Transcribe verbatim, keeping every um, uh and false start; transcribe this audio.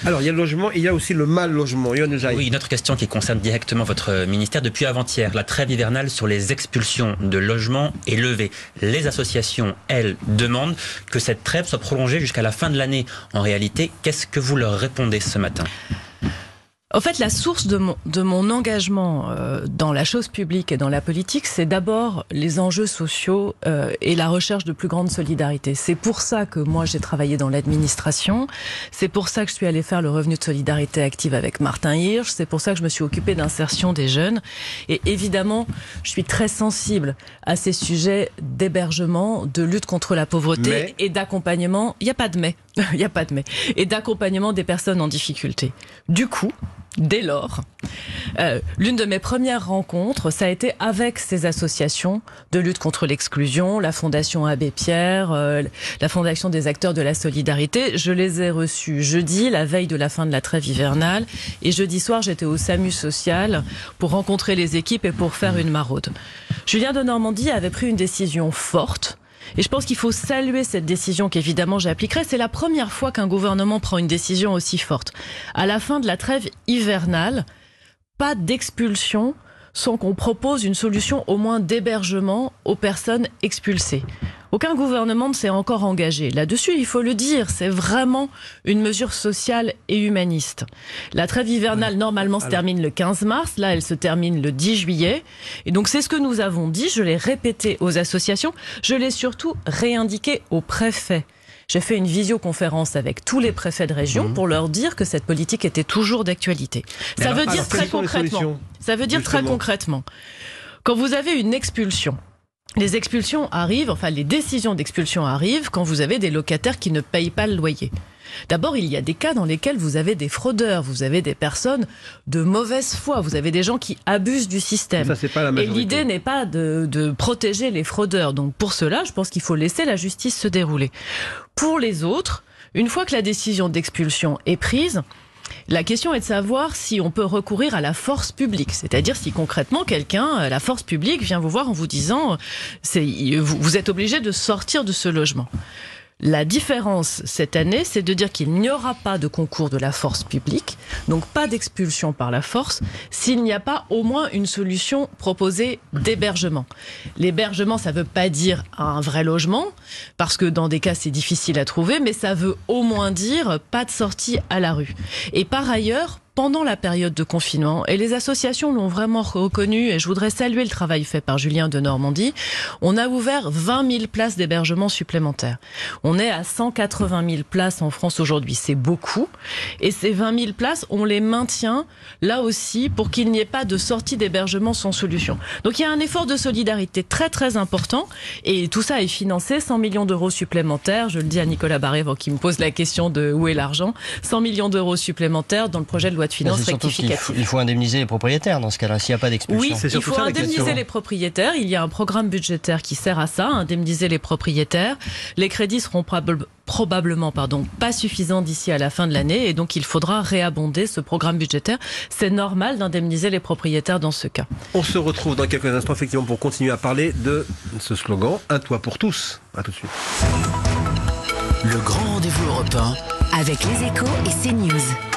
Alors, il y a le logement et il y a aussi le mal logement. Oui, une autre question qui concerne directement votre ministère. Depuis avant-hier, la trêve hivernale sur les expulsions de logements est levée. Les associations, elles, demandent que cette trêve soit prolongée jusqu'à la fin de l'année. En réalité, qu'est-ce que vous leur répondez ce matin ? En fait, la source de mon, de mon engagement euh, dans la chose publique et dans la politique, c'est d'abord les enjeux sociaux euh, et la recherche de plus grande solidarité. C'est pour ça que moi, j'ai travaillé dans l'administration. C'est pour ça que je suis allée faire le revenu de solidarité active avec Martin Hirsch. C'est pour ça que je me suis occupée d'insertion des jeunes. Et évidemment, je suis très sensible à ces sujets d'hébergement, de lutte contre la pauvreté mais... et d'accompagnement. Il n'y a pas de mais. Il n'y a pas de mais. Et d'accompagnement des personnes en difficulté. Du coup, dès lors, euh, l'une de mes premières rencontres, ça a été avec ces associations de lutte contre l'exclusion, la Fondation Abbé Pierre, euh, la Fondation des acteurs de la solidarité. Je les ai reçus jeudi, la veille de la fin de la trêve hivernale. Et jeudi soir, j'étais au SAMU social pour rencontrer les équipes et pour faire une maraude. Julien Denormandie avait pris une décision forte. Et je pense qu'il faut saluer cette décision qu'évidemment j'appliquerai. C'est la première fois qu'un gouvernement prend une décision aussi forte. À la fin de la trêve hivernale, pas d'expulsion sans qu'on propose une solution au moins d'hébergement aux personnes expulsées. Aucun gouvernement ne s'est encore engagé. Là-dessus, il faut le dire, c'est vraiment une mesure sociale et humaniste. La trêve hivernale, normalement, se termine le quinze mars. Là, elle se termine le dix juillet. Et donc, c'est ce que nous avons dit. Je l'ai répété aux associations. Je l'ai surtout réindiqué aux préfets. J'ai fait une visioconférence avec tous les préfets de région mmh. pour leur dire que cette politique était toujours d'actualité. Ça alors, veut dire alors, très concrètement. Ça veut dire justement. très concrètement. Quand vous avez une expulsion, les expulsions arrivent, enfin les décisions d'expulsion arrivent quand vous avez des locataires qui ne payent pas le loyer. D'abord, il y a des cas dans lesquels vous avez des fraudeurs, vous avez des personnes de mauvaise foi, vous avez des gens qui abusent du système. Ça, c'est pas la majorité. Et l'idée n'est pas de, de protéger les fraudeurs. Donc pour cela, je pense qu'il faut laisser la justice se dérouler. Pour les autres, une fois que la décision d'expulsion est prise, la question est de savoir si on peut recourir à la force publique. C'est-à-dire si concrètement quelqu'un, la force publique, vient vous voir en vous disant c'est, vous, vous êtes obligé de sortir de ce logement. La différence cette année, c'est de dire qu'il n'y aura pas de concours de la force publique, donc pas d'expulsion par la force, s'il n'y a pas au moins une solution proposée d'hébergement. L'hébergement, ça ne veut pas dire un vrai logement, parce que dans des cas, c'est difficile à trouver, mais ça veut au moins dire pas de sortie à la rue. Et par ailleurs, pendant la période de confinement, et les associations l'ont vraiment reconnu, et je voudrais saluer le travail fait par Julien Denormandie, on a ouvert vingt mille places d'hébergement supplémentaires. On est à cent quatre-vingt mille places en France aujourd'hui, c'est beaucoup, et ces vingt mille places, on les maintient là aussi pour qu'il n'y ait pas de sortie d'hébergement sans solution. Donc il y a un effort de solidarité très très important, et tout ça est financé, cent millions d'euros supplémentaires, je le dis à Nicolas Barré avant qu'il me pose la question de où est l'argent, cent millions d'euros supplémentaires dans le projet de loi de finances rectificative. Il faut, il faut indemniser les propriétaires dans ce cas-là, s'il n'y a pas d'expulsion. Oui, il faut indemniser les propriétaires. Il y a un programme budgétaire qui sert à ça, indemniser les propriétaires. Les crédits seront probab- probablement pardon, pas suffisants d'ici à la fin de l'année et donc il faudra réabonder ce programme budgétaire. C'est normal d'indemniser les propriétaires dans ce cas. On se retrouve dans quelques instants effectivement pour continuer à parler de ce slogan « Un toit pour tous ». À tout de suite. Le grand rendez-vous européen avec les Échos et CNews.